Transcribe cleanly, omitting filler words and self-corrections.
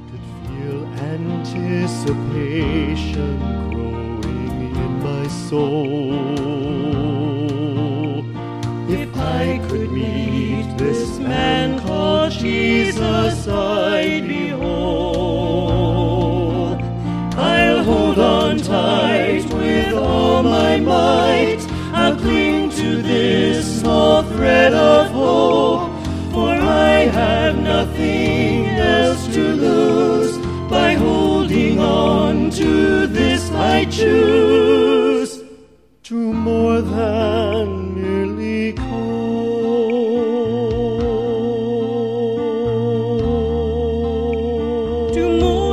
could feel anticipation growing in my soul. If I could meet this man called Jesus, I'd be whole. I'll hold on tight with all my might. I'll cling to this small thread of hope, for I have nothing else to lose. By holding on to this I choose to more than merely call. To more